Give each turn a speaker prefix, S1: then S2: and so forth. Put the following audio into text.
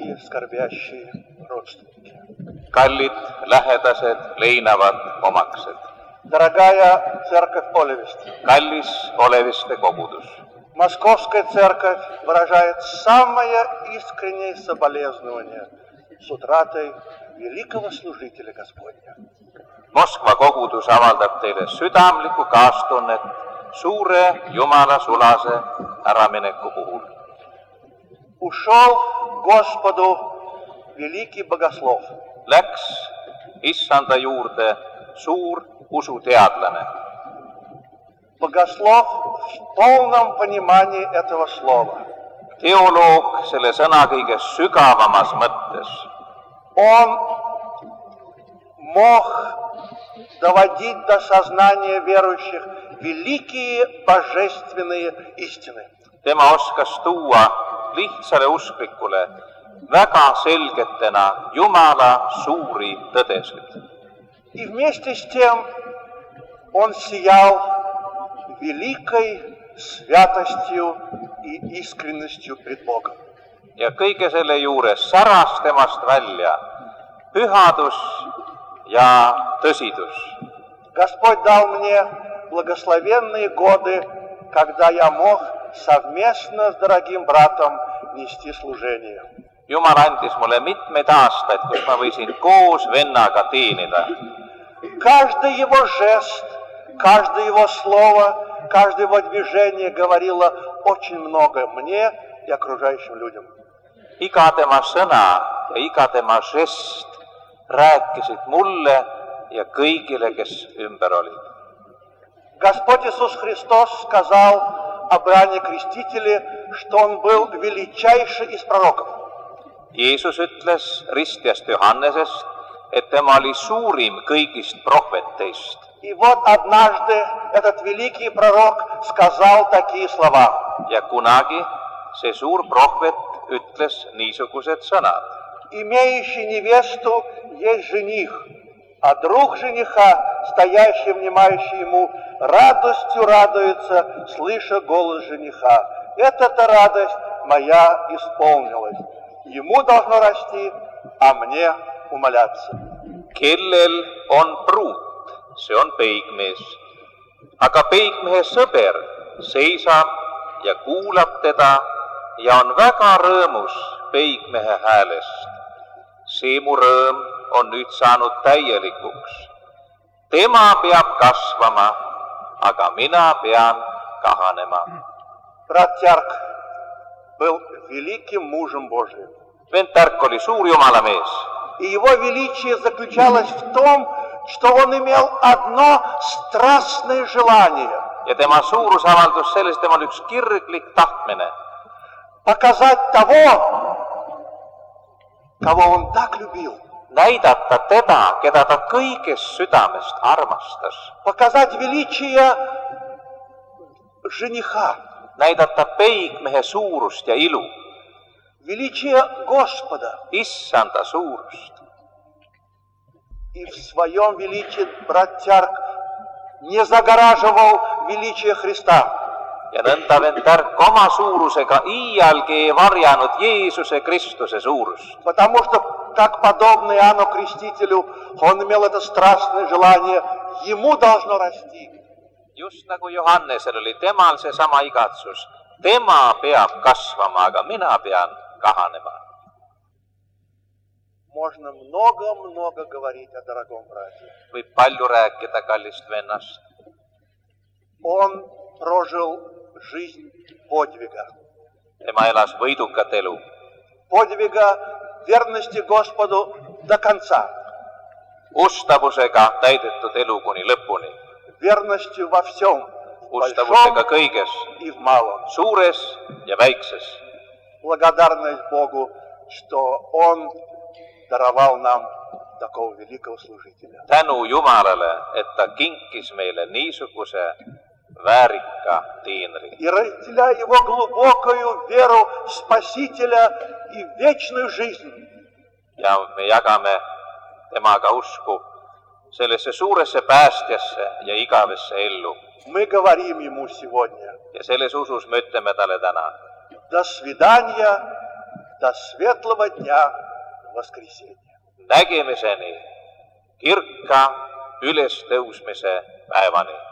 S1: дорогие скорбящие родственники.
S2: Kallid lähedased leinavad omaksed.
S1: Дорогая церковь Олевист.
S2: Kallis Oleviste kogudus.
S1: Московская церковь выражает самое искреннее соболезнование с утратой великого служителя Господня.
S2: Moskva kogudus avaldab teile südamlikku kaastunnet suure Jumala sulase äramineku puhul.
S1: Ушел к Господу великий богослов.
S2: Läks Issanda juurde suur usuteadlane.
S1: Богослов в полном понимании этого слова.
S2: Teoloog selle sõna kõige sügavamas mõttes.
S1: Он мог доводить до сознания верующих великие божественные истины.
S2: Tema oskas tuua lihtsale usklikule väga selgetena Jumala suuri tõdesid.
S1: И вместе с тем он сиял великой святостью и искренностью пред Богом.
S2: Ja kõige selle juures säras temast välja pühadus ja tõsidus.
S1: Господь дал мне благословенные годы, когда я мог совместно с дорогим братом нести служение.
S2: Jumal andis mulle mitmeid aastaid, kus ma võisin koos vennaga teenida.
S1: Каждый его жест, каждое его слово, каждое его движение говорило очень много мне и окружающим людям.
S2: Iga tema sõna ja iga tema žest rääkisid mulle ja kõigile, kes ümber olid.
S1: Господь Иисус Христос сказал об Иоанне Крестителе, что он был величайший из пророков.
S2: Jeesus ütles ristjast Johannesest, et tema oli suurim kõigist prohveteist.
S1: И вот однажды этот великий пророк сказал такие слова.
S2: Ja kunagi see suur prohvet ütles niisugused sõnad.
S1: Имеющий невесту есть жених, а друг жениха, стоящий, внимающий ему, радостью радуется, слыша голос жениха. Эта-то радость моя исполнилась. Ему должно расти, а мне умоляться.
S2: Kellel on pruut, see on peigmees. Aga peigmehe sõber seisab ja kuulab teda ja on väga rõõmus peigmehe häälest. See mu rõõm on nüüd saanud täielikuks. Tema peab kasvama, aga mina pean kahanema.
S1: Брат Тярк был великим мужем Божиим.
S2: Vend Tark oli suur jumalamees.
S1: И его величие заключалось в том, что он имел одно страстное желание.
S2: Ja tema suurus avaldus selles, tema oli üks kirglik tahtmine.
S1: Показать того, кого он так любил.
S2: Näidata teda, keda ta kõigest südamest armastas.
S1: Показать величие жениха.
S2: Näidata peigmehe suurust ja ilu.
S1: Величие Господа.
S2: Issanda suurust.
S1: И в своем величии брат Тярк не загораживал величие Христа.
S2: Ja nõnda vend Tark oma suurusega iialgi ei varjanud Jeesuse Kristuse suurust.
S1: Потому что, как подобно Иоанну Крестителю, он имел это страстное желание, ему должно расти.
S2: Just nagu Johannesel oli temal seesama igatsus. Tema peab kasvama, aga mina pean kahanema.
S1: Можно много-много говорить о дорогом брате.
S2: Võib palju rääkida kallist vennast.
S1: Он прожил жизнь подвига.
S2: Tema elas võidukat elu.
S1: Подвига верности Господу до конца.
S2: Ustavusega täidetud elu kuni lõpuni.
S1: Верностью во всем.
S2: Ustavusega kõiges.
S1: И в малом.
S2: Suures ja väikses.
S1: Благодарность Богу, что Он даровал нам такого великого служителя.
S2: Tänu Jumalale, et ta kinkis meile niisuguse väärika teenri.
S1: И разделяя его глубокую веру в Спасителя и вечную жизнь.
S2: Ja me jagame temaga usku sellesse suuresse päästjasse ja igavesse ellu.
S1: Мы говорим ему сегодня.
S2: Ja selles usus me ütleme talle täna.
S1: До свидания До светлого дня воскресенья.
S2: Nägemiseni kirka ülestõusmise päevani.